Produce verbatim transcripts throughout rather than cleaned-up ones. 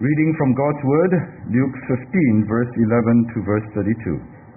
Reading from God's Word, Luke fifteen, verse eleven to verse thirty-two.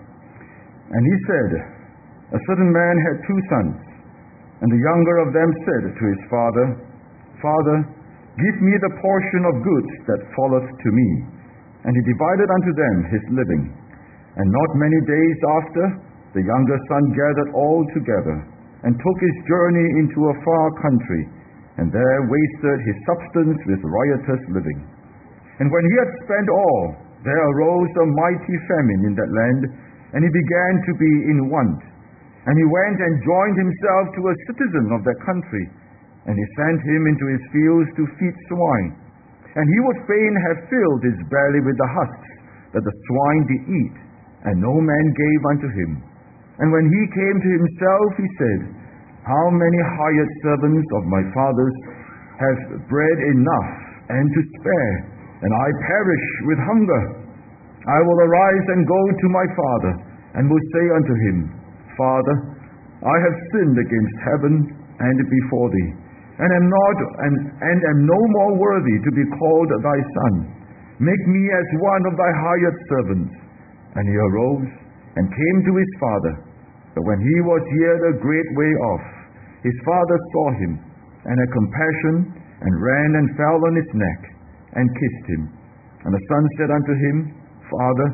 And he said, A certain man had two sons, and the younger of them said to his father, Father, give me the portion of goods that falleth to me. And he divided unto them his living. And not many days after, the younger son gathered all together, and took his journey into a far country, and there wasted his substance with riotous living. And when he had spent all, there arose a mighty famine in that land, and he began to be in want. And he went and joined himself to a citizen of that country, and he sent him into his fields to feed swine. And he would fain have filled his belly with the husks that the swine did eat, and no man gave unto him. And when he came to himself, he said, How many hired servants of my father's have bread enough and to spare, and I perish with hunger? I will arise and go to my father, and will say unto him, Father, I have sinned against heaven and before thee, and am not and, and am no more worthy to be called thy son. Make me as one of thy hired servants. And he arose and came to his father. But when he was yet a great way off, his father saw him, and had compassion, and ran and fell on his neck, and kissed him. And the son said unto him, Father,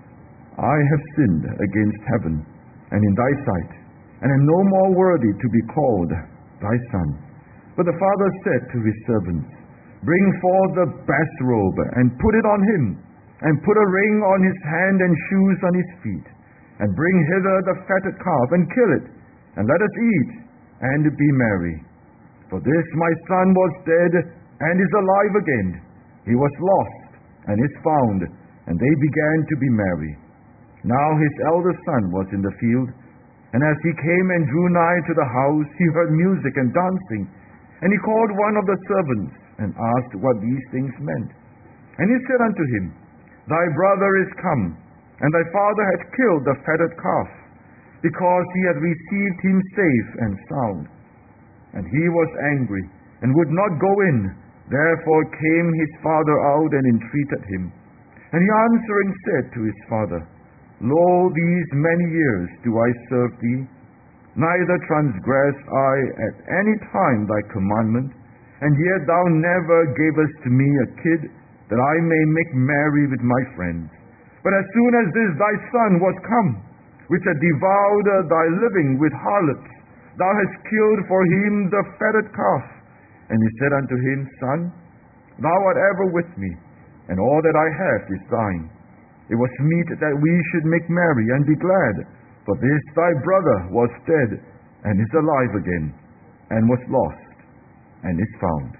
I have sinned against heaven, and in thy sight, and am no more worthy to be called thy son. But the father said to his servants, Bring forth the best robe, and put it on him, and put a ring on his hand, and shoes on his feet. And bring hither the fatted calf, and kill it, and let us eat, and be merry. For this my son was dead, and is alive again. He was lost, and is found, and they began to be merry. Now his eldest son was in the field, and as he came and drew nigh to the house, he heard music and dancing. And he called one of the servants, and asked what these things meant. And he said unto him, Thy brother is come, and thy father hath killed the fatted calf, because he had received him safe and sound. And he was angry, and would not go in. Therefore came his father out, and entreated him. And he answering said to his father, Lo, these many years do I serve thee, neither transgressed I at any time thy commandment, and yet thou never gavest to me a kid, that I may make merry with my friends. But as soon as this thy son was come, which had devoured thy living with harlots, thou hast killed for him the fatted calf. And he said unto him, Son, thou art ever with me, and all that I have is thine. It was meet that we should make merry and be glad, for this thy brother was dead, and is alive again, and was lost, and is found.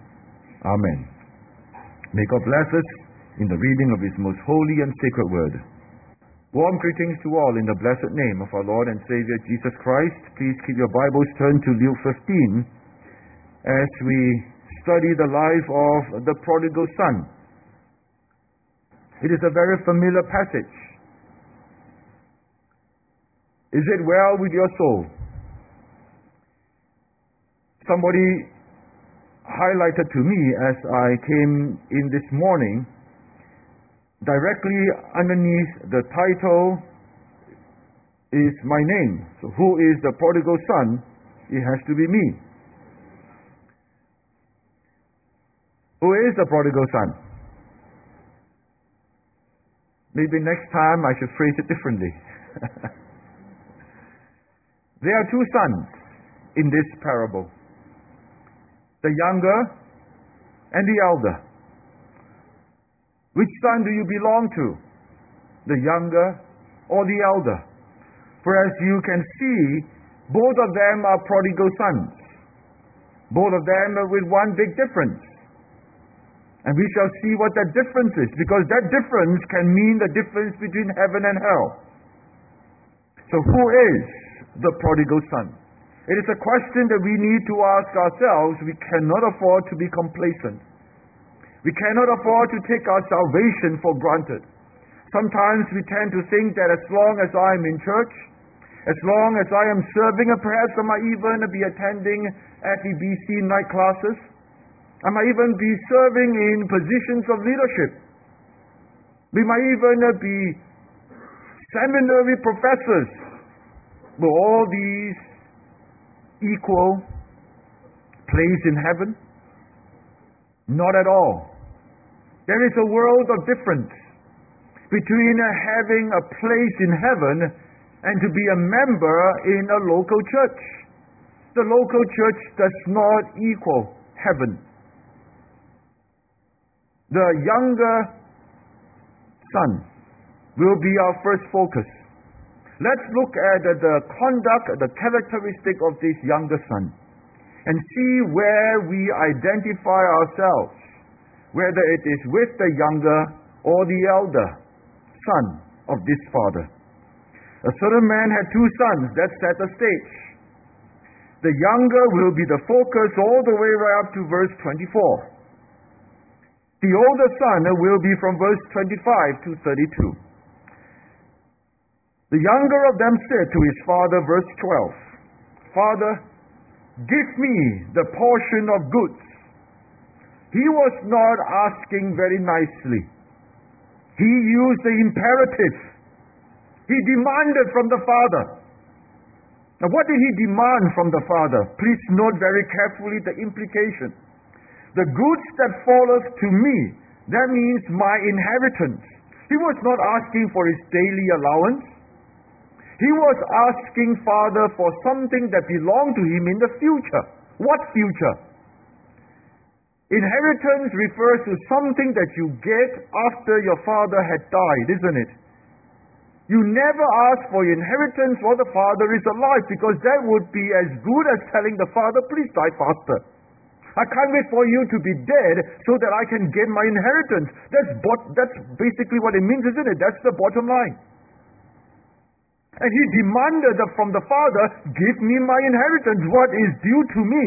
Amen. May God bless us in the reading of His most holy and sacred word. Warm greetings to all in the blessed name of our Lord and Savior Jesus Christ. Please keep your Bibles turned to Luke fifteen as we study the life of the prodigal son. It is a very familiar passage. Is it well with your soul? Somebody highlighted to me as I came in this morning, directly underneath the title is my name. So who is the prodigal son? It has to be me. Who is the prodigal son? Maybe next time I should phrase it differently. There are two sons in this parable. The younger and the elder. Which son do you belong to? The younger or the elder? For as you can see, both of them are prodigal sons. Both of them are with one big difference. And we shall see what that difference is, because that difference can mean the difference between heaven and hell. So who is the prodigal son? It is a question that we need to ask ourselves. We cannot afford to be complacent. We cannot afford to take our salvation for granted. Sometimes we tend to think that as long as I am in church, as long as I am serving, and perhaps I might even be attending F E B C night classes, I might even be serving in positions of leadership. We might even be seminary professors. Will all these equal place in heaven? Not at all. There is a world of difference between having a place in heaven and to be a member in a local church. The local church does not equal heaven. The younger son will be our first focus. Let's look at the conduct, the characteristic of this younger son, and see where we identify ourselves, whether it is with the younger or the elder son of this father. A certain man had two sons. That set the stage. The younger will be the focus all the way right up to verse twenty-four. The older son will be from verse twenty-five to thirty-two. The younger of them said to his father, verse twelve, Father, give me the portion of goods. He was not asking very nicely. He used the imperative. He demanded from the father. Now, what did he demand from the father? Please note very carefully the implication. The goods that falleth to me, that means my inheritance. He was not asking for his daily allowance. He was asking Father for something that belonged to him in the future. What future? Inheritance refers to something that you get after your father had died, isn't it? You never ask for your inheritance while the father is alive, because that would be as good as telling the father, please die faster. I can't wait for you to be dead so that I can get my inheritance. That's, bot- that's basically what it means, isn't it? That's the bottom line. And he demanded from the father, give me my inheritance, what is due to me.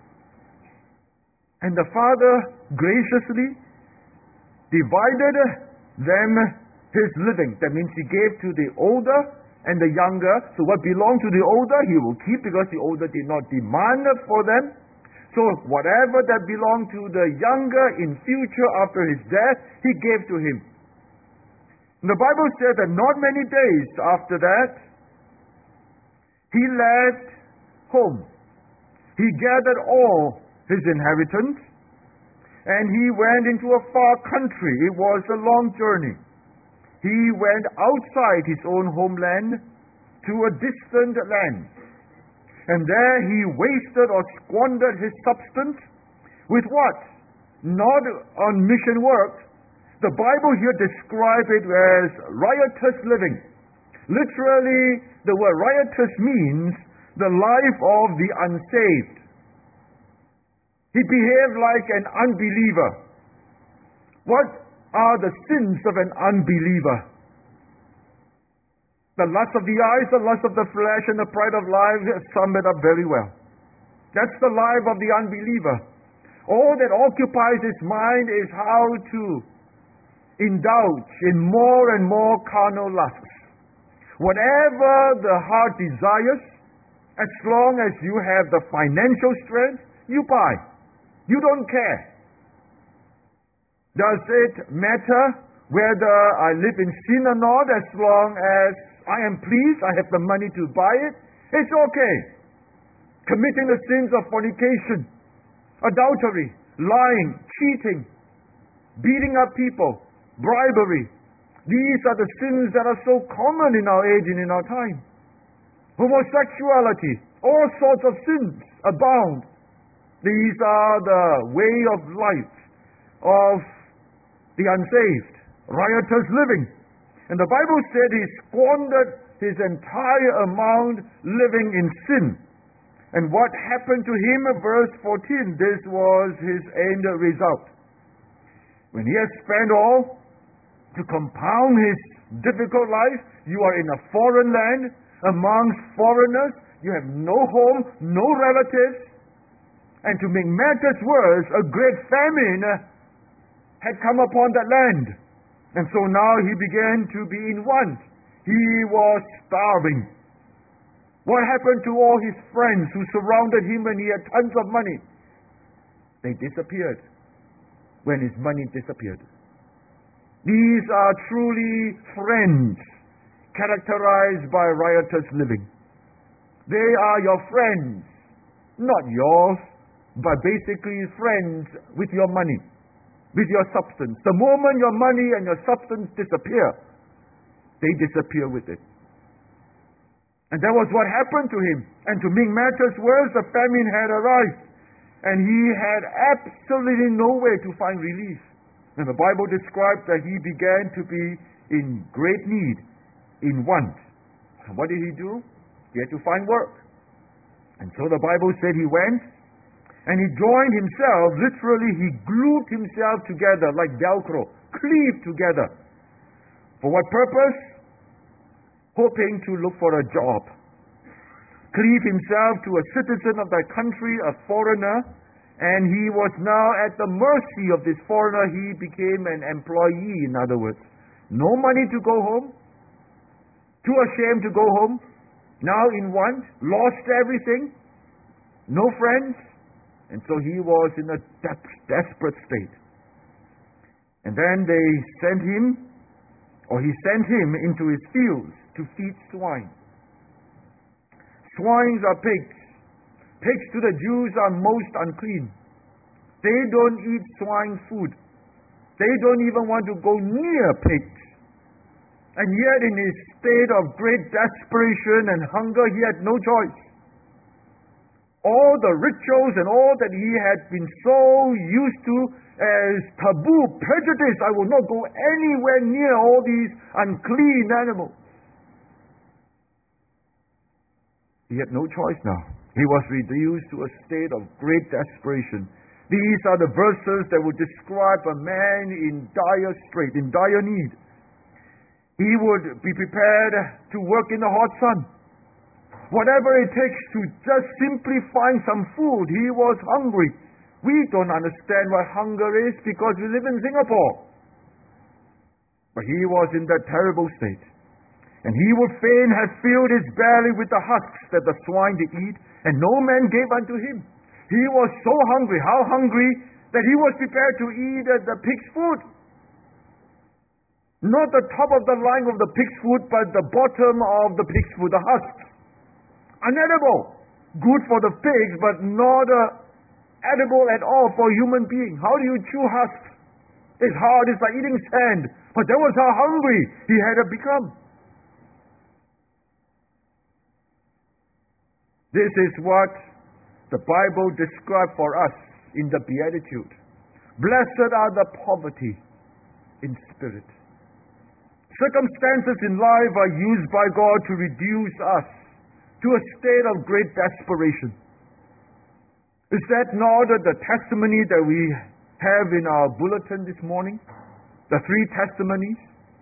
And the father graciously divided them his living. That means he gave to the older and the younger. So what belonged to the older, he will keep, because the older did not demand for them. So whatever that belonged to the younger in future after his death, he gave to him. And the Bible says that not many days after that, he left home. He gathered all his inheritance, and he went into a far country. It was a long journey. He went outside his own homeland to a distant land. And there he wasted or squandered his substance with what? Not on mission work. The Bible here describes it as riotous living. Literally, the word riotous means the life of the unsaved. He behaved like an unbeliever. What are the sins of an unbeliever? The lust of the eyes, the lust of the flesh, and the pride of life sum it up very well. That's the life of the unbeliever. All that occupies his mind is how to indulge in more and more carnal lusts. Whatever the heart desires, as long as you have the financial strength, you buy. You don't care. Does it matter whether I live in sin or not, as long as I am pleased, I have the money to buy it? It's okay. Committing the sins of fornication, adultery, lying, cheating, beating up people, bribery. These are the sins that are so common in our age and in our time. Homosexuality, all sorts of sins abound. These are the way of life of the unsaved, riotous living. And the Bible said he squandered his entire amount living in sin. And what happened to him, verse fourteen, this was his end result. When he has spent all, to compound his difficult life, you are in a foreign land, amongst foreigners, you have no home, no relatives, and to make matters worse, a great famine had come upon that land. And so now he began to be in want. He was starving. What happened to all his friends who surrounded him when he had tons of money? They disappeared when his money disappeared. These are truly friends characterized by riotous living. They are your friends, not yours, but basically friends with your money, with your substance. The moment your money and your substance disappear, they disappear with it. And that was what happened to him. And to make matters worse, the famine had arrived. And he had absolutely nowhere to find relief. And the Bible describes that he began to be in great need, in want. And what did he do? He had to find work. And so the Bible said he went, and he joined himself, literally he glued himself together like Velcro, cleaved together. For what purpose? Hoping to look for a job. Cleave himself to a citizen of that country, a foreigner, and he was now at the mercy of this foreigner. He became an employee, in other words. No money to go home, too ashamed to go home, now in want, lost everything, no friends, and so he was in a de- desperate state. And then they sent him, or he sent him into his fields to feed swine. Swines are pigs. Pigs to the Jews are most unclean. They don't eat swine food. They don't even want to go near pigs. And yet in his state of great desperation and hunger, he had no choice. All the rituals and all that he had been so used to as taboo, prejudice, I will not go anywhere near all these unclean animals. He had no choice now. He was reduced to a state of great desperation. These are the verses that would describe a man in dire strait, in dire need. He would be prepared to work in the hot sun. Whatever it takes to just simply find some food. He was hungry. We don't understand what hunger is because we live in Singapore. But he was in that terrible state. And he would fain have filled his belly with the husks that the swine did eat, and no man gave unto him. He was so hungry, how hungry, that he was prepared to eat the pig's food. Not the top of the line of the pig's food, but the bottom of the pig's food, the husks. Unedible. Good for the pigs, but not uh, edible at all for a human being. How do you chew husks? It's hard, it's like eating sand. But that was how hungry he had become. This is what the Bible describes for us in the Beatitude. Blessed are the poverty in spirit. Circumstances in life are used by God to reduce us to a state of great desperation. Is that not the testimony that we have in our bulletin this morning? The three testimonies?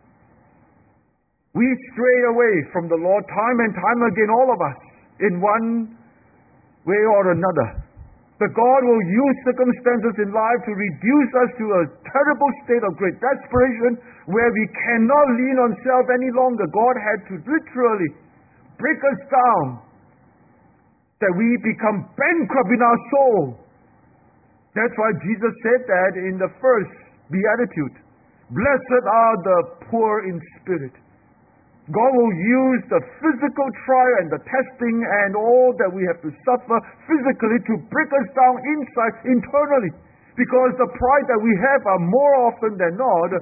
We stray away from the Lord time and time again, all of us, in one way or another. But God will use circumstances in life to reduce us to a terrible state of great desperation where we cannot lean on self any longer. God had to literally break us down that we become bankrupt in our soul. That's why Jesus said that in the first Beatitude. Blessed are the poor in spirit. God will use the physical trial and the testing and all that we have to suffer physically to break us down inside, internally. Because the pride that we have are more often than not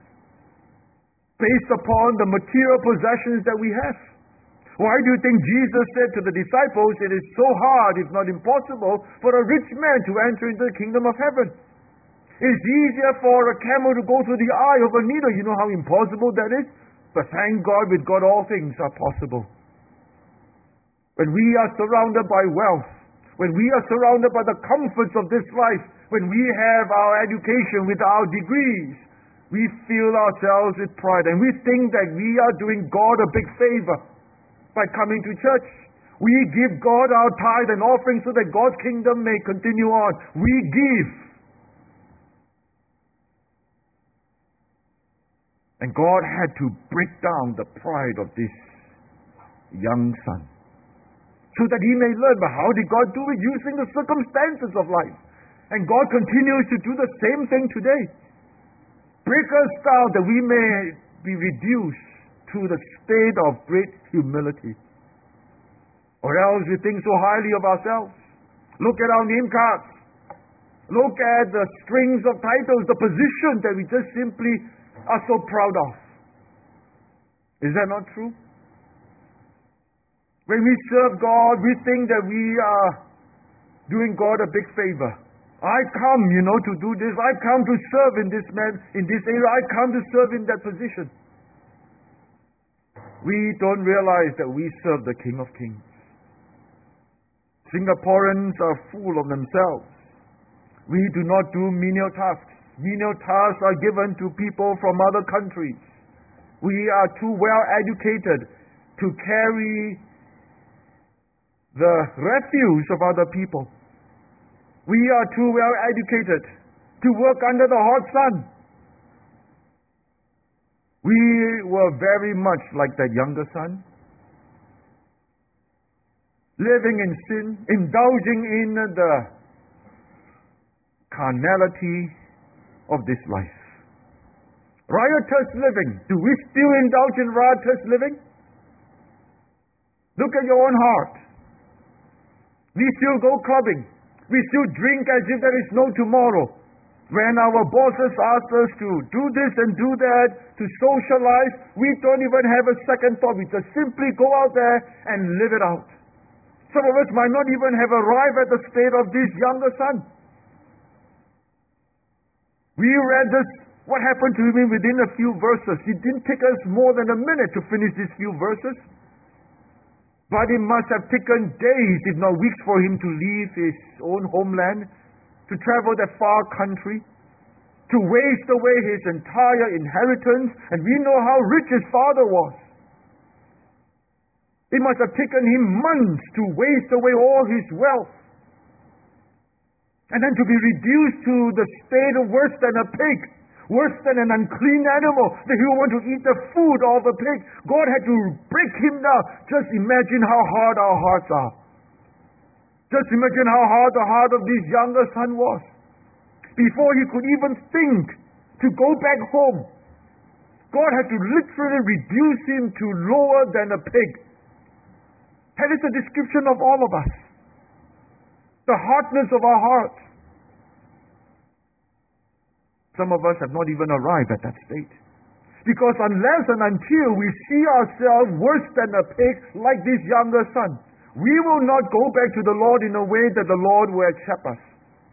based upon the material possessions that we have. Why do you think Jesus said to the disciples, it is so hard, if not impossible, for a rich man to enter into the kingdom of heaven? It's easier for a camel to go through the eye of a needle. You know how impossible that is? But thank God, with God all things are possible. When we are surrounded by wealth, when we are surrounded by the comforts of this life, when we have our education with our degrees, we fill ourselves with pride and we think that we are doing God a big favor by coming to church. We give God our tithe and offering so that God's kingdom may continue on. We give. And God had to break down the pride of this young son so that he may learn. But how did God do it? Using the circumstances of life. And God continues to do the same thing today. Break us down that we may be reduced to the state of great humility. Or else we think so highly of ourselves. Look at our name cards. Look at the strings of titles, the position that we just simply are so proud of. Is that not true? When we serve God, we think that we are doing God a big favor. I come, you know, to do this. I come to serve in this man, in this area. I come to serve in that position. We don't realize that we serve the King of Kings. Singaporeans are full of themselves. We do not do menial tasks. Menial tasks are given to people from other countries. We are too well educated to carry the refuse of other people. We are too well educated to work under the hot sun. We were very much like that younger son, living in sin, indulging in the carnality of this life. Riotous living. Do we still indulge in riotous living? Look at your own heart. We still go clubbing. We still drink as if there is no tomorrow. When our bosses ask us to do this and do that, to socialize, we don't even have a second thought. We just simply go out there and live it out. Some of us might not even have arrived at the state of this younger son. We read this, what happened to him within a few verses. It didn't take us more than a minute to finish these few verses. But it must have taken days, if not weeks, for him to leave his own homeland, to travel that far country, to waste away his entire inheritance. And we know how rich his father was. It must have taken him months to waste away all his wealth. And then to be reduced to the state of worse than a pig, worse than an unclean animal, that he would want to eat the food of a pig. God had to break him down. Just imagine how hard our hearts are. Just imagine how hard the heart of this younger son was. Before he could even think to go back home, God had to literally reduce him to lower than a pig. That is the description of all of us. The hardness of our hearts. Some of us have not even arrived at that state. Because unless and until we see ourselves worse than a pig, like this younger son, we will not go back to the Lord in a way that the Lord will accept us.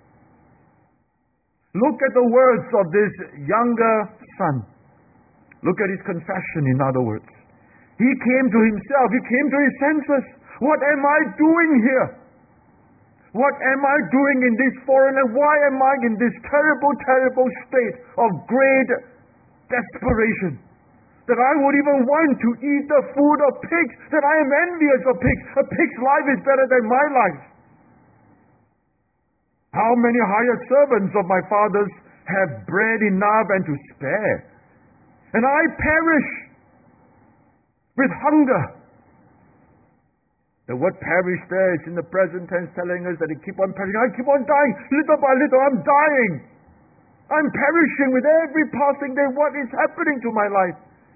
Look at the words of this younger son. Look at his confession, in other words. He came to himself. He came to his senses. What am I doing here? What am I doing in this foreign land? Why am I in this terrible, terrible state of great desperation? That I would even want to eat the food of pigs, that I am envious of pigs. A pig's life is better than my life. How many hired servants of my father's have bread enough and to spare? And I perish with hunger. The word perish there is in the present tense, telling us that it keep on perishing. I keep on dying. Little by little, I'm dying. I'm perishing with every passing day. What is happening to my life?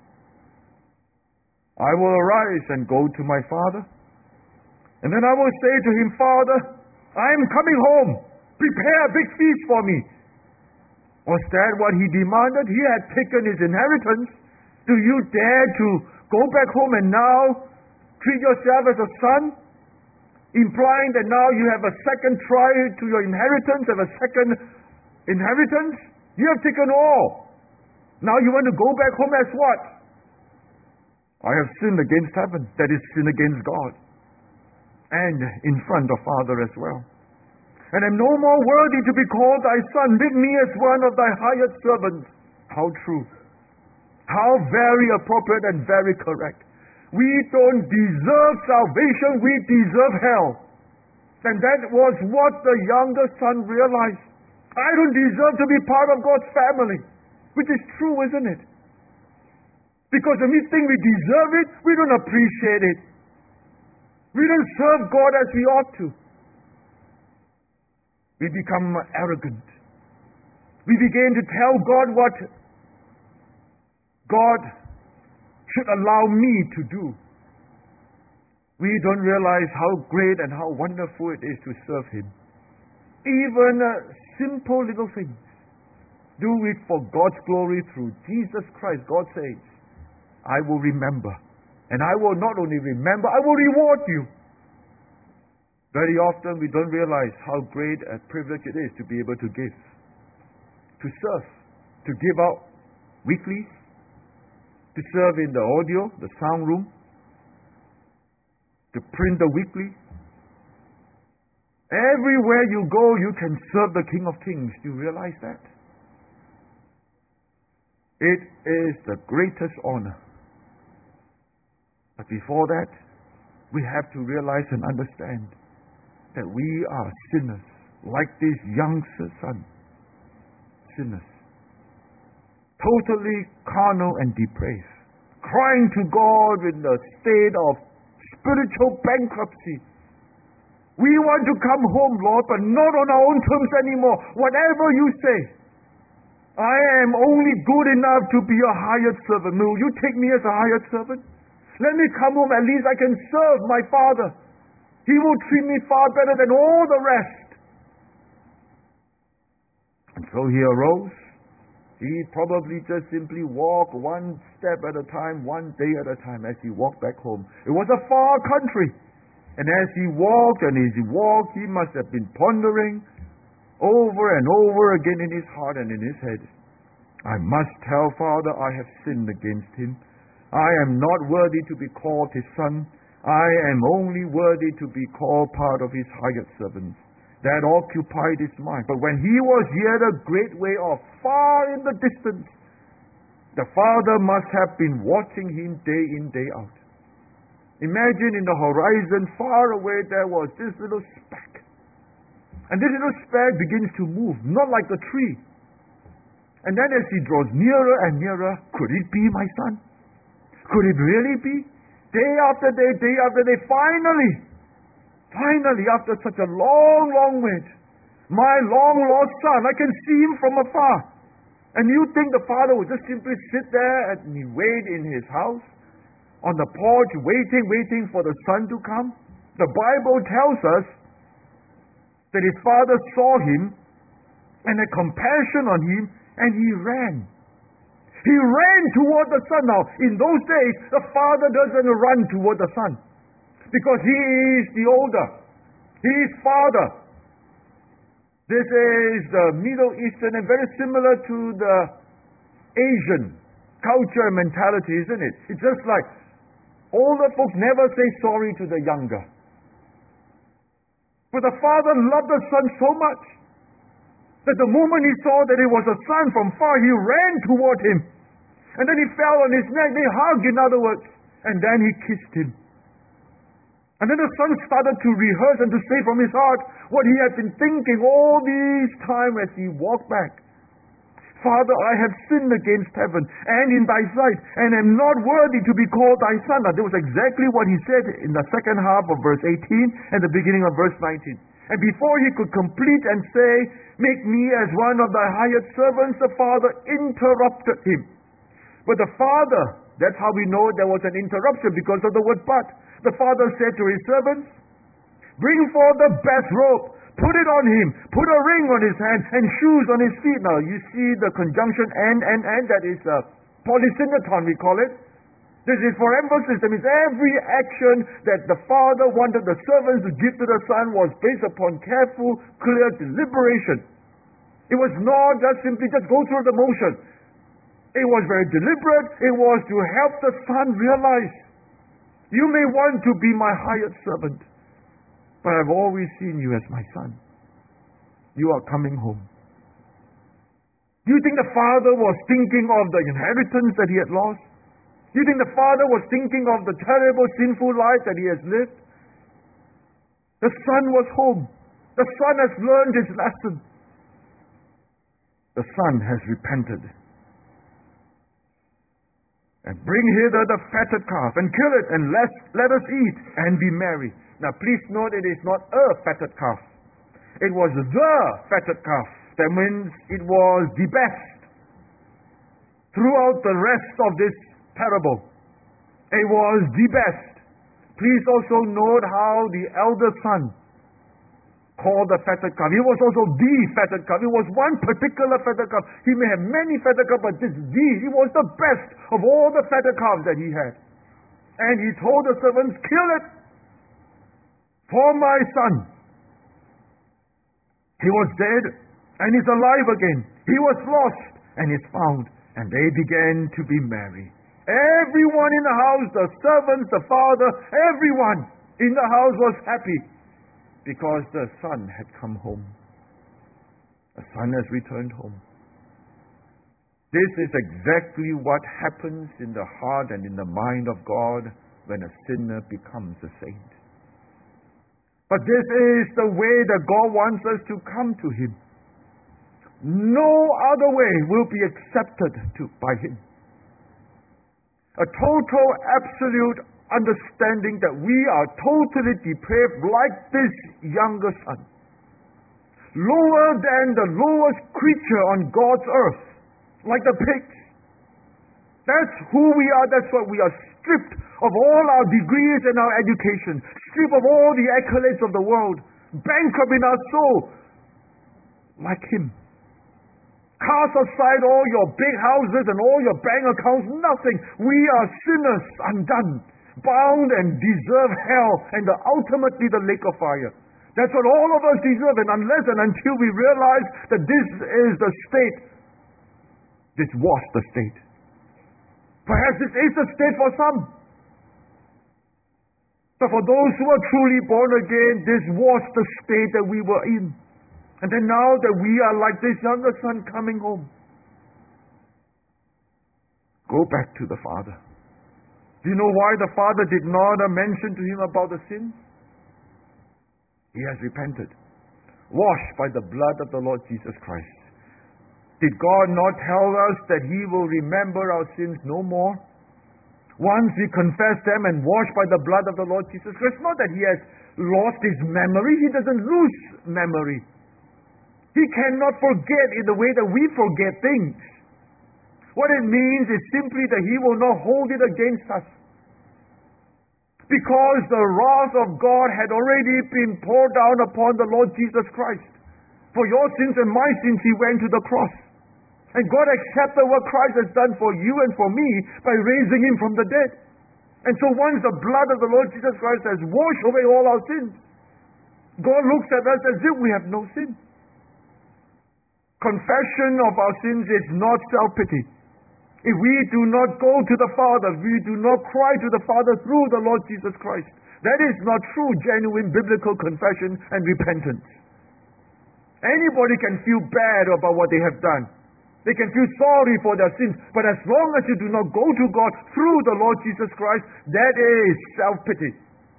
I will arise and go to my father. And then I will say to him, Father, I am coming home. Prepare a big feast for me. Was that what he demanded? He had taken his inheritance. Do you dare to go back home and now treat yourself as a son, implying that now you have a second try to your inheritance, have a second inheritance? You have taken all. Now you want to go back home as what? I have sinned against heaven, that is, sin against God, and in front of Father as well. And am no more worthy to be called thy son. Bid me as one of thy hired servants. How true. How very appropriate and very correct. We don't deserve salvation, we deserve hell. And that was what the younger son realized. I don't deserve to be part of God's family. Which is true, isn't it? Because when we think we deserve it, we don't appreciate it. We don't serve God as we ought to. We become arrogant. We begin to tell God what God should allow me to do. We don't realize how great and how wonderful it is to serve Him. Even uh, simple little things. Do it for God's glory through Jesus Christ. God says, I will remember. And I will not only remember, I will reward you. Very often we don't realize how great a privilege it is to be able to give, to serve, to give out weeklies, to serve in the audio, the sound room, to print the weekly. Everywhere you go, you can serve the King of Kings. Do you realize that? It is the greatest honor. But before that, we have to realize and understand that we are sinners, like this young son. Sinners. Totally carnal and depraved. Crying to God in the state of spiritual bankruptcy. We want to come home, Lord, but not on our own terms anymore. Whatever you say, I am only good enough to be a hired servant. Will you take me as a hired servant? Let me come home, at least I can serve my Father. He will treat me far better than all the rest. And so he arose. He probably just simply walked one step at a time, one day at a time as he walked back home. It was a far country. And as he walked and as he walked, he must have been pondering over and over again in his heart and in his head. I must tell Father, I have sinned against him. I am not worthy to be called his son. I am only worthy to be called part of his hired servants. That occupied his mind. But when he was yet a great way off, far in the distance, the Father must have been watching him day in, day out. Imagine in the horizon, far away, there was this little speck. And this little speck begins to move, not like a tree. And then as he draws nearer and nearer, could it be my son? Could it really be? Day after day, day after day, finally, finally, after such a long, long wait, my long lost son, I can see him from afar. And you think the father would just simply sit there and wait in his house, on the porch, waiting, waiting for the son to come? The Bible tells us that his father saw him and had compassion on him, and he ran. He ran toward the son. Now, in those days, the father doesn't run toward the son because he is the older. He is father. This is the Middle Eastern and very similar to the Asian culture and mentality, isn't it? It's just like older folks never say sorry to the younger. But the father loved the son so much that the moment he saw that it was a son from far, he ran toward him. And then he fell on his neck. They hugged, in other words. And then he kissed him. And then the son started to rehearse and to say from his heart what he had been thinking all this time as he walked back. Father, I have sinned against heaven and in thy sight, and am not worthy to be called thy son. Now, that was exactly what he said in the second half of verse eighteen and the beginning of verse nineteen. And before he could complete and say, make me as one of thy hired servants, the father interrupted him. But the father, that's how we know there was an interruption, because of the word but. The father said to his servants, bring forth the best robe, put it on him, put a ring on his hand, and shoes on his feet. Now, you see the conjunction and, and, and, that is a polysyndeton, we call it. This is for emphasis. That means every action that the father wanted the servants to give to the son was based upon careful, clear deliberation. It was not just simply just go through the motion. It was very deliberate. It was to help the son realize, you may want to be my hired servant, but I've always seen you as my son. You are coming home. Do you think the father was thinking of the inheritance that he had lost? Do you think the father was thinking of the terrible sinful life that he has lived? The son was home. The son has learned his lesson. The son has repented. And bring hither the fatted calf, and kill it, and let, let us eat, and be merry. Now please note, it is not a fatted calf. It was the fatted calf. That means it was the best. Throughout the rest of this parable, it was the best. Please also note how the elder son called the fatted calf. It was also the fatted calf. It was one particular fatted calf. He may have many fatted calves, but this the, it was the best of all the fatted calves that he had. And he told the servants, kill it for my son. He was dead and is alive again. He was lost and is found. And they began to be merry. Everyone in the house, the servants, the father, everyone in the house was happy because the son had come home. The son has returned home. This is exactly what happens in the heart and in the mind of God when a sinner becomes a saint. But this is the way that God wants us to come to Him. No other way will be accepted to, by Him. A total, absolute understanding that we are totally depraved like this younger son. Lower than the lowest creature on God's earth, like the pigs. That's who we are, that's what we are, stripped of all our degrees and our education, stripped of all the accolades of the world, bankrupt in our soul, like Him. Cast aside all your big houses and all your bank accounts, nothing. We are sinners undone, bound and deserve hell and the, ultimately the lake of fire. That's what all of us deserve, and unless and until we realize that this is the state, this was the state. Perhaps this is the state for some. But for those who are truly born again, this was the state that we were in. And then now that we are like this younger son coming home, go back to the father. Do you know why the father did not mention to him about the sins? He has repented, washed by the blood of the Lord Jesus Christ. Did God not tell us that He will remember our sins no more? Once we confess them and washed by the blood of the Lord Jesus Christ, not that He has lost His memory. He doesn't lose memory. He cannot forget in the way that we forget things. What it means is simply that He will not hold it against us. Because the wrath of God had already been poured down upon the Lord Jesus Christ. For your sins and my sins He went to the cross. And God accepted what Christ has done for you and for me by raising Him from the dead. And so once the blood of the Lord Jesus Christ has washed away all our sins, God looks at us as if we have no sin. Confession of our sins is not self-pity. If we do not go to the Father, we do not cry to the Father through the Lord Jesus Christ, that is not true, genuine biblical confession and repentance. Anybody can feel bad about what they have done. They can feel sorry for their sins, but as long as you do not go to God through the Lord Jesus Christ, that is self-pity.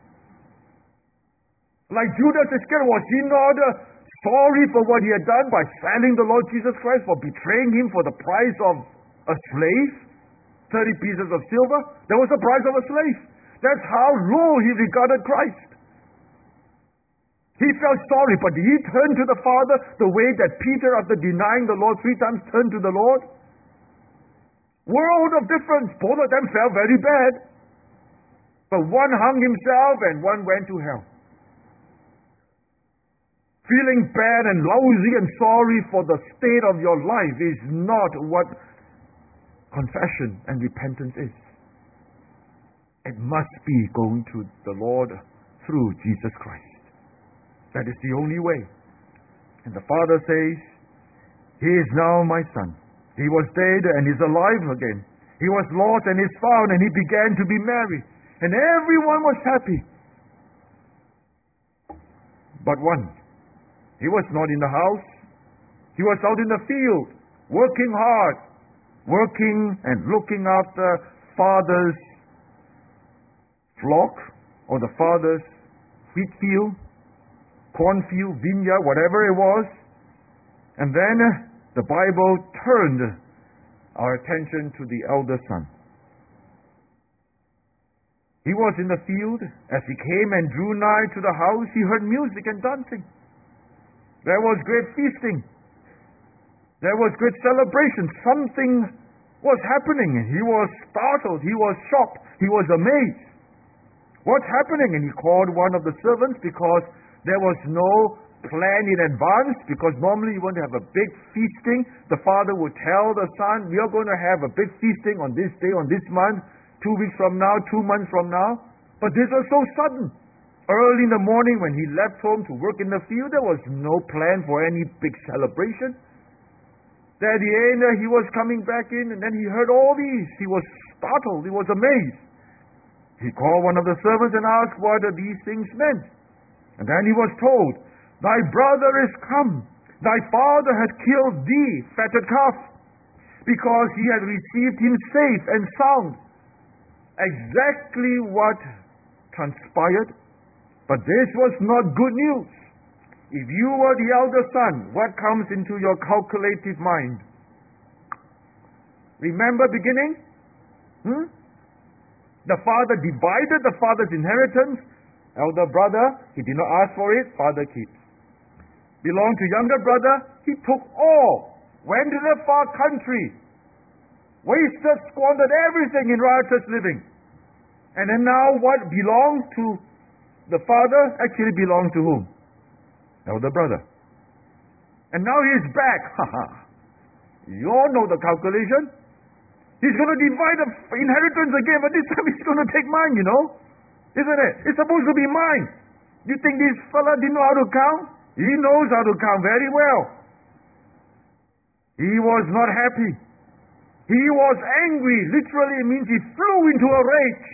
Like Judas Iscariot, was he not uh, sorry for what he had done by selling the Lord Jesus Christ, for betraying Him for the price of a slave? thirty pieces of silver? That was the price of a slave. That's how low he regarded Christ. He felt sorry, but did he turn to the Father the way that Peter, after denying the Lord three times, turned to the Lord? World of difference. Both of them felt very bad. But one hung himself and one went to hell. Feeling bad and lousy and sorry for the state of your life is not what confession and repentance is. It must be going to the Lord through Jesus Christ. That is the only way. And the Father says, He is now my son. He was dead and is alive again. He was lost and is found, and he began to be merry. And everyone was happy. But one, he was not in the house. He was out in the field, working hard, working and looking after Father's flock, or the Father's wheat field, cornfield, vineyard, whatever it was. And then the Bible turned our attention to the elder son. He was in the field. As he came and drew nigh to the house, he heard music and dancing. There was great feasting. There was great celebration. Something was happening. And he was startled. He was shocked. He was amazed. What's happening? And he called one of the servants, because there was no plan in advance, because normally you want to have a big feasting. The father would tell the son, we are going to have a big feasting on this day, on this month, two weeks from now, two months from now. But this was so sudden. Early in the morning when he left home to work in the field, there was no plan for any big celebration. At the end, he was coming back in, and then he heard all these. He was startled. He was amazed. He called one of the servants and asked what these things meant. And then he was told, thy brother is come. Thy father hath killed thee, fatted calf, because he had received him safe and sound. Exactly what transpired. But this was not good news. If you were the elder son, what comes into your calculative mind? Remember beginning? Hmm? The father divided the father's inheritance. Elder brother, he did not ask for it, father keeps. Belonged to younger brother, he took all. Went to the far country. Wasted, squandered everything in riotous living. And then now what belonged to the father actually belonged to whom? Elder brother. And now he's back. You all know the calculation. He's going to divide the inheritance again, but this time he's going to take mine, you know. Isn't it? It's supposed to be mine. You think this fella didn't know how to count? He knows how to count very well. He was not happy. He was angry. Literally, it means he flew into a rage.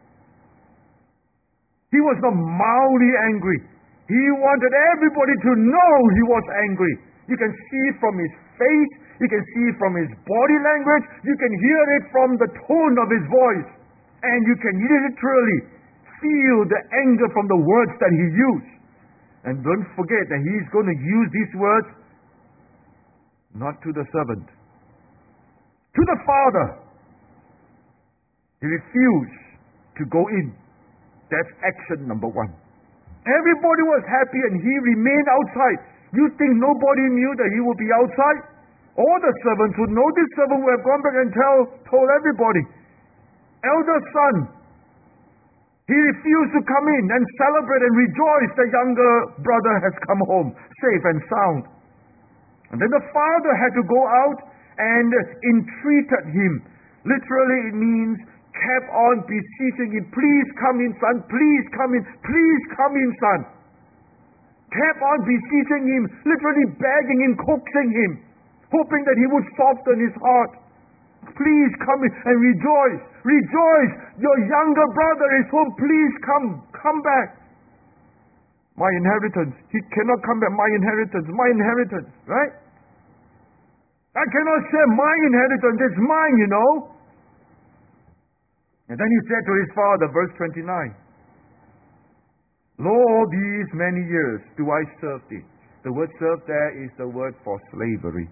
He was not mildly angry. He wanted everybody to know he was angry. You can see it from his face. You can see it from his body language. You can hear it from the tone of his voice. And you can literally feel the anger from the words that he used. And don't forget that he's going to use these words not to the servant, to the father. He refused to go in. That's action number one. Everybody was happy and he remained outside. You think nobody knew that he would be outside? All the servants would know. This servant would have gone back and tell, told everybody. Elder son, he refused to come in and celebrate and rejoice the younger brother has come home safe and sound. And then the father had to go out and entreated him. Literally it means kept on beseeching him, please come in, son, please come in, please come in, son. Kept on beseeching him, literally begging him, coaxing him, hoping that he would soften his heart. Please come in and rejoice, rejoice, your younger brother is home, please come, come back. My inheritance, he cannot come back, my inheritance, my inheritance, right? I cannot share my inheritance, it's mine, you know. And then he said to his father, verse twenty-nine, Lo, all these many years do I serve thee. The word serve there is the word for slavery.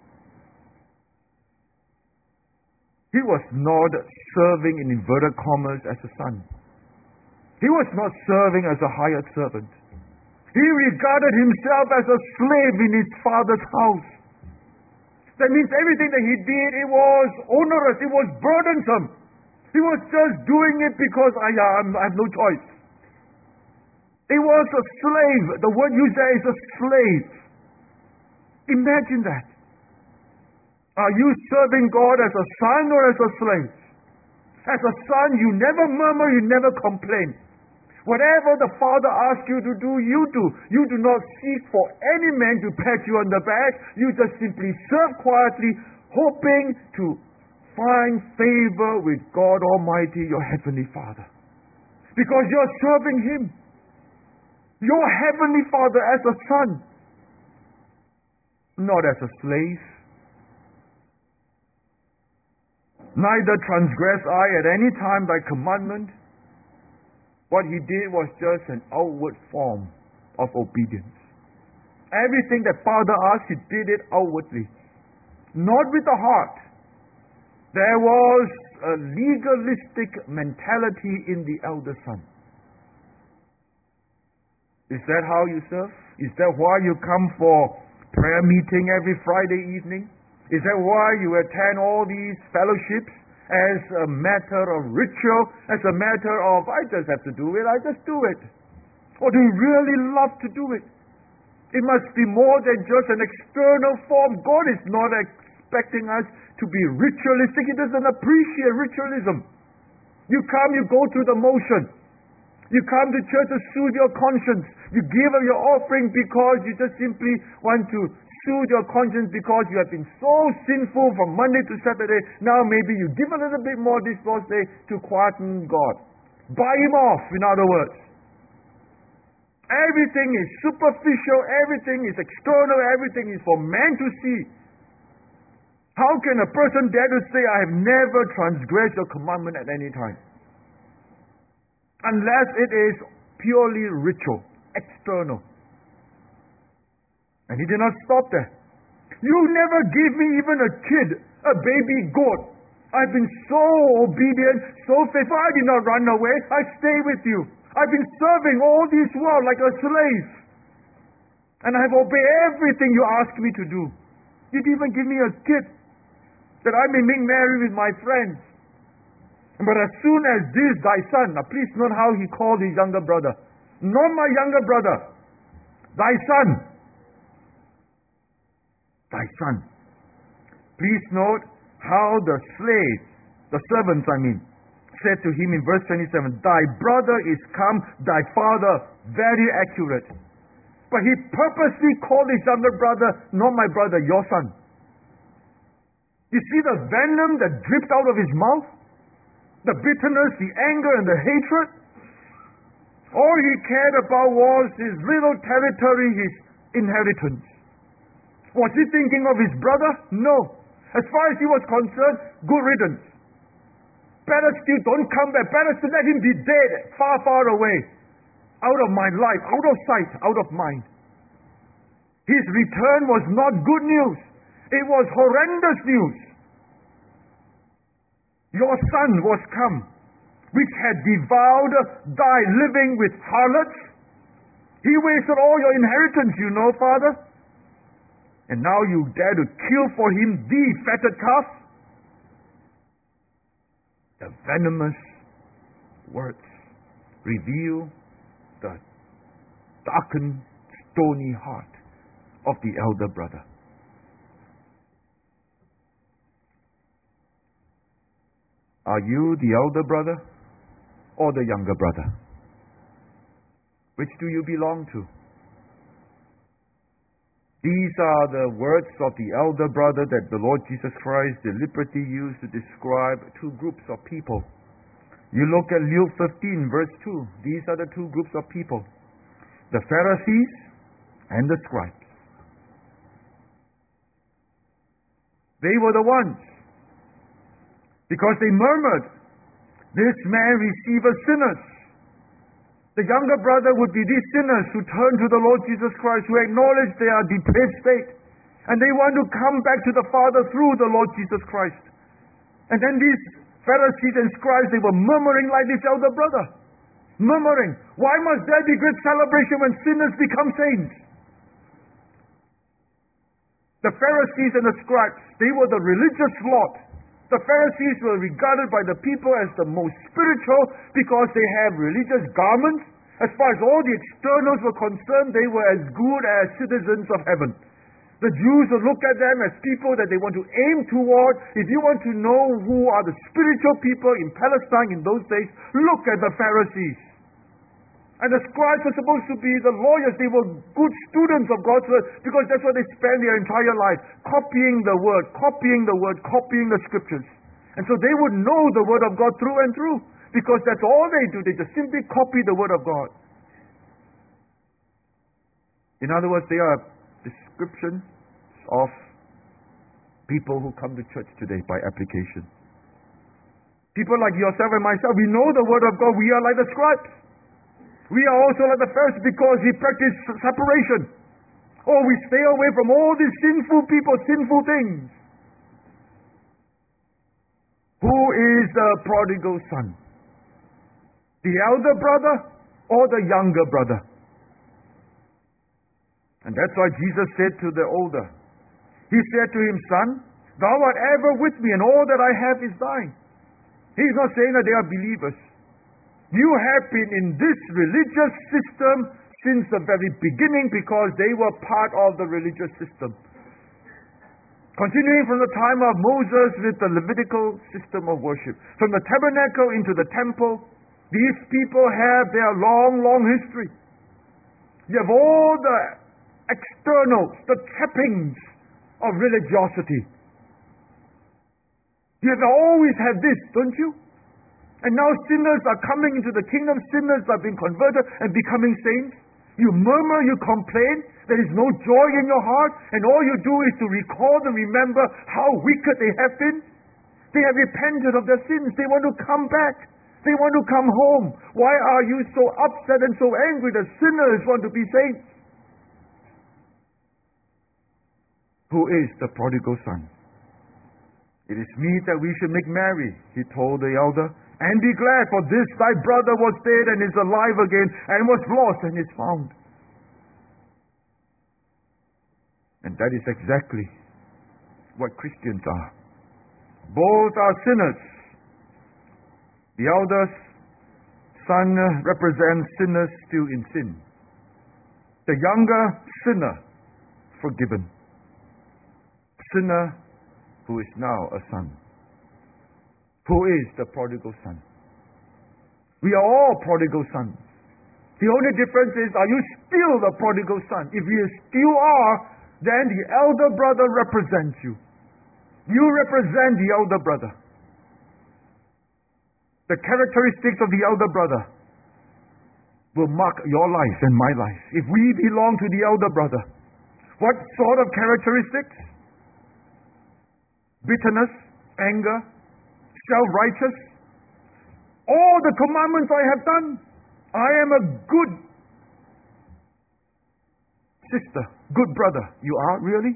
He was not serving in inverted commas as a son. He was not serving as a hired servant. He regarded himself as a slave in his father's house. That means everything that he did, it was onerous, it was burdensome. He was just doing it because I, um, I have no choice. It was a slave. The word used there is a slave. Imagine that. Are you serving God as a son or as a slave? As a son, you never murmur, you never complain. Whatever the Father asks you to do, you do. You do not seek for any man to pat you on the back. You just simply serve quietly, hoping to find favor with God Almighty, your Heavenly Father. Because you're serving Him. Your Heavenly Father as a son, not as a slave. Neither transgress I at any time thy commandment. What he did was just an outward form of obedience. Everything that Father asked, he did it outwardly. Not with the heart. There was a legalistic mentality in the elder son. Is that how you serve? Is that why you come for prayer meeting every Friday evening? Is that why you attend all these fellowships as a matter of ritual, as a matter of, I just have to do it, I just do it? Or do you really love to do it? It must be more than just an external form. God is not expecting us to be ritualistic. He doesn't appreciate ritualism. You come, you go through the motion. You come to church to soothe your conscience. You give up your offering because you just simply want to soothe your conscience because you have been so sinful from Monday to Saturday. Now maybe you give a little bit more this Thursday to quieten God. Buy him off, in other words. Everything is superficial, everything is external, everything is for man to see. How can a person dare to say, I have never transgressed your commandment at any time? Unless it is purely ritual, external. And he did not stop there. You never give me even a kid, a baby goat. I've been so obedient, so faithful. I did not run away. I stay with you. I've been serving all this while like a slave. And I've obeyed everything you asked me to do. You didn't even give me a kid that I may make merry with my friends. But as soon as this thy son, now please note how he called his younger brother. Not my younger brother. Thy son. Thy son. Please note how the slaves, the servants I mean, said to him in verse twenty-seven, thy brother is come, thy father, very accurate. But he purposely called his younger brother, not my brother, your son. You see the venom that dripped out of his mouth? The bitterness, the anger, and the hatred? All he cared about was his little territory, his inheritance. Was he thinking of his brother? No. As far as he was concerned, good riddance. Better still, don't come back. Better still, let him be dead, far, far away. Out of my life, out of sight, out of mind. His return was not good news. It was horrendous news. Your son was come, which had devoured thy living with harlots. He wasted all your inheritance, you know, Father. And now you dare to kill for him the fatted calf? The venomous words reveal the darkened, stony heart of the elder brother. Are you the elder brother or the younger brother? Which do you belong to? These are the words of the elder brother that the Lord Jesus Christ deliberately used to describe two groups of people. You look at Luke fifteen verse two. These are the two groups of people. The Pharisees and the scribes. They were the ones. Because they murmured, this man receiveth sinners. The younger brother would be these sinners who turn to the Lord Jesus Christ, who acknowledge their depraved state. And they want to come back to the Father through the Lord Jesus Christ. And then these Pharisees and scribes, they were murmuring like this elder brother. Murmuring, why must there be great celebration when sinners become saints? The Pharisees and the scribes, they were the religious lot. The Pharisees were regarded by the people as the most spiritual because they have religious garments. As far as all the externals were concerned, they were as good as citizens of heaven. The Jews would look at them as people that they want to aim toward. If you want to know who are the spiritual people in Palestine in those days, look at the Pharisees. And the scribes were supposed to be the lawyers. They were good students of God's word because that's what they spent their entire life, copying the word, copying the word, copying the scriptures. And so they would know the word of God through and through because that's all they do. They just simply copy the word of God. In other words, they are descriptions of people who come to church today by application. People like yourself and myself, we know the word of God. We are like the scribes. We are also like the Pharisees because we practice separation. Or we stay away from all these sinful people, sinful things. Who is the prodigal son? The elder brother or the younger brother? And that's why Jesus said to the older, He said to him, Son, thou art ever with me, and all that I have is thine. He's not saying that they are believers. You have been in this religious system since the very beginning because they were part of the religious system. Continuing from the time of Moses with the Levitical system of worship. From the tabernacle into the temple, these people have their long, long history. You have all the externals, the trappings of religiosity. You have always had this, don't you? And now sinners are coming into the kingdom. Sinners are being converted and becoming saints. You murmur, you complain. There is no joy in your heart. And all you do is to recall and remember how wicked they have been. They have repented of their sins. They want to come back. They want to come home. Why are you so upset and so angry that sinners want to be saints? Who is the prodigal son? It is meet that we should make merry, he told the elder, and be glad, for this thy brother was dead and is alive again, and was lost and is found. And that is exactly what Christians are. Both are sinners. The elder son represents sinners still in sin. The younger sinner forgiven. Sinner who is now a son. Who is the prodigal son? We are all prodigal sons. The only difference is, are you still the prodigal son? If you still are, then the elder brother represents you. You represent the elder brother. The characteristics of the elder brother will mark your life and my life. If we belong to the elder brother, what sort of characteristics? Bitterness, anger, self-righteous. All the commandments I have done. I am a good sister, good brother. You are, really?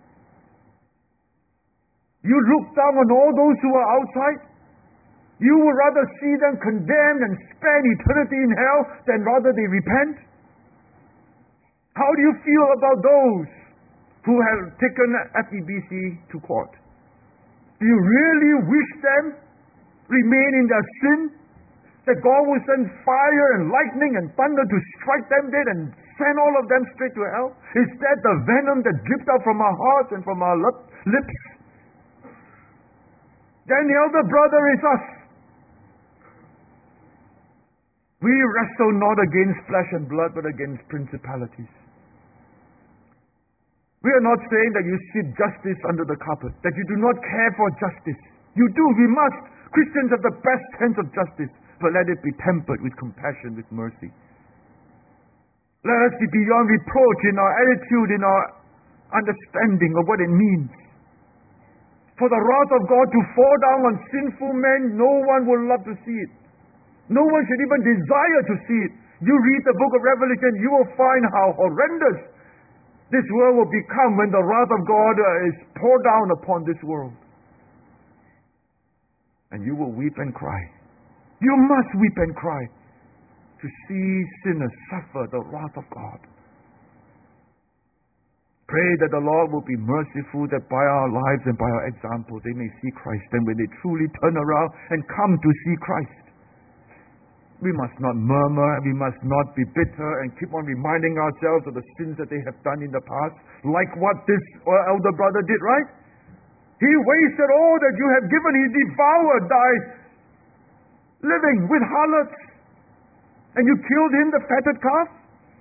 You look down on all those who are outside? You would rather see them condemned and spend eternity in hell than rather they repent? How do you feel about those who have taken F E B C to court? Do you really wish them remain in their sin? That God will send fire and lightning and thunder to strike them dead and send all of them straight to hell? Is that the venom that dripped out from our hearts and from our lips? Then the elder brother is us. We wrestle not against flesh and blood, but against principalities. We are not saying that you sweep justice under the carpet, that you do not care for justice. You do, we must. Christians have the best sense of justice, but let it be tempered with compassion, with mercy. Let us be beyond reproach in our attitude, in our understanding of what it means. For the wrath of God to fall down on sinful men, no one will love to see it. No one should even desire to see it. You read the book of Revelation, you will find how horrendous this world will become when the wrath of God is poured down upon this world. And you will weep and cry. You must weep and cry to see sinners suffer the wrath of God. Pray that the Lord will be merciful, that by our lives and by our example they may see Christ. And when they truly turn around and come to see Christ, we must not murmur, we must not be bitter and keep on reminding ourselves of the sins that they have done in the past, like what this elder brother did, right? He wasted all that you have given. He devoured thy living with harlots. And you killed him, the fatted calf?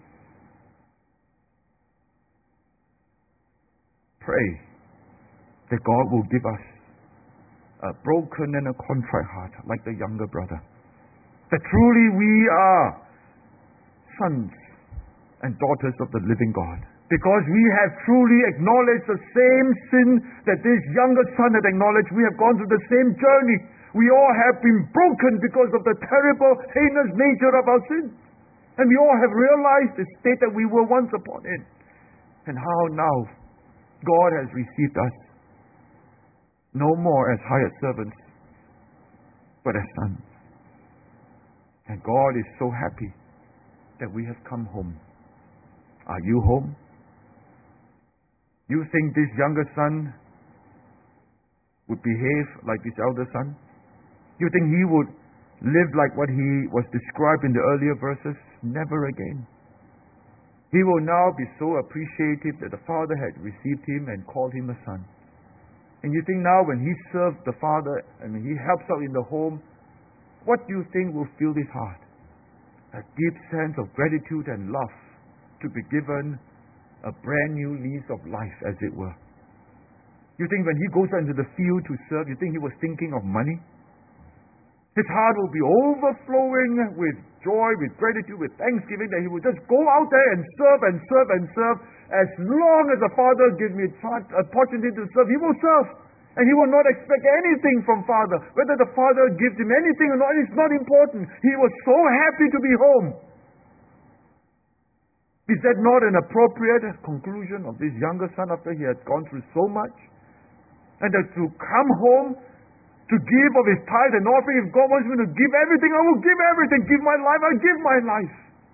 Pray that God will give us a broken and a contrite heart, like the younger brother. That truly we are sons and daughters of the living God. Because we have truly acknowledged the same sin that this younger son had acknowledged. We have gone through the same journey. We all have been broken because of the terrible, heinous nature of our sins. And we all have realized the state that we were once upon in. And how now God has received us no more as hired servants, but as sons. And God is so happy that we have come home. Are you home? You think this younger son would behave like this elder son? You think he would live like what he was described in the earlier verses? Never again. He will now be so appreciative that the father had received him and called him a son. And you think now when he serves the father and when he helps out in the home, what do you think will fill his heart? A deep sense of gratitude and love to be given a brand new lease of life, as it were. You think when he goes out into the field to serve, you think he was thinking of money? His heart will be overflowing with joy, with gratitude, with thanksgiving that he will just go out there and serve and serve and serve. As long as the Father gives me a opportunity to serve, he will serve. And he will not expect anything from Father. Whether the Father gives him anything or not, it's not important. He was so happy to be home. Is that not an appropriate conclusion of this younger son after he had gone through so much? And that to come home, to give of his tithe and offering, if God wants me to give everything, I will give everything. Give my life, I'll give my life.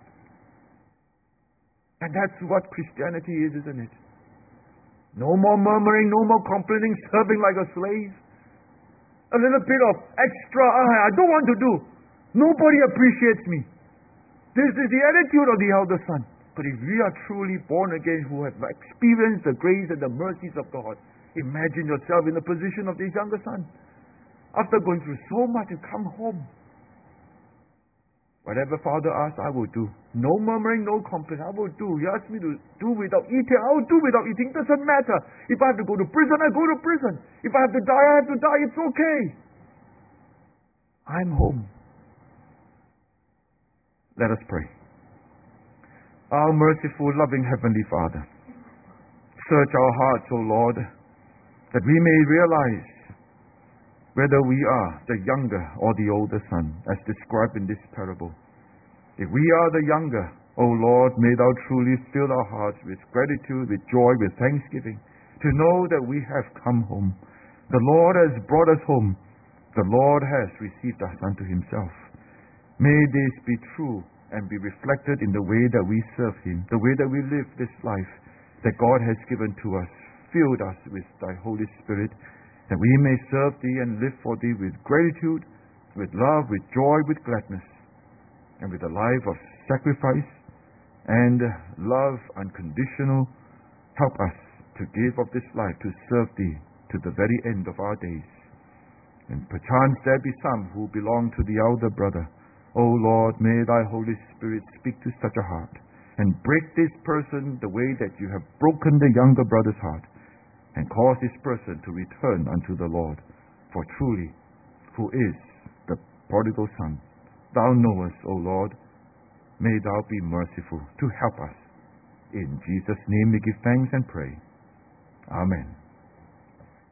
And that's what Christianity is, isn't it? No more murmuring, no more complaining, serving like a slave. A little bit of extra, I don't want to do. Nobody appreciates me. This is the attitude of the elder son. But if we are truly born again, who have experienced the grace and the mercies of God, imagine yourself in the position of this younger son. After going through so much, you come home. Whatever Father asks, I will do. No murmuring, no complaint. I will do. He asks me to do without eating, I will do without eating. It doesn't matter. If I have to go to prison, I go to prison. If I have to die, I have to die. It's okay. I'm home. Let us pray. Our merciful, loving Heavenly Father, search our hearts, O Lord, that we may realize whether we are the younger or the older son, as described in this parable. If we are the younger, O Lord, may Thou truly fill our hearts with gratitude, with joy, with thanksgiving, to know that we have come home. The Lord has brought us home. The Lord has received us unto Himself. May this be true and be reflected in the way that we serve Him, the way that we live this life that God has given to us, filled us with Thy Holy Spirit, that we may serve Thee and live for Thee with gratitude, with love, with joy, with gladness, and with a life of sacrifice and love unconditional. Help us to give of this life to serve Thee to the very end of our days. And perchance there be some who belong to the elder brother. O Lord, may Thy Holy Spirit speak to such a heart and break this person the way that You have broken the younger brother's heart, and cause this person to return unto the Lord. For truly, who is the prodigal son? Thou knowest, O Lord. May Thou be merciful to help us. In Jesus' name we give thanks and pray. Amen.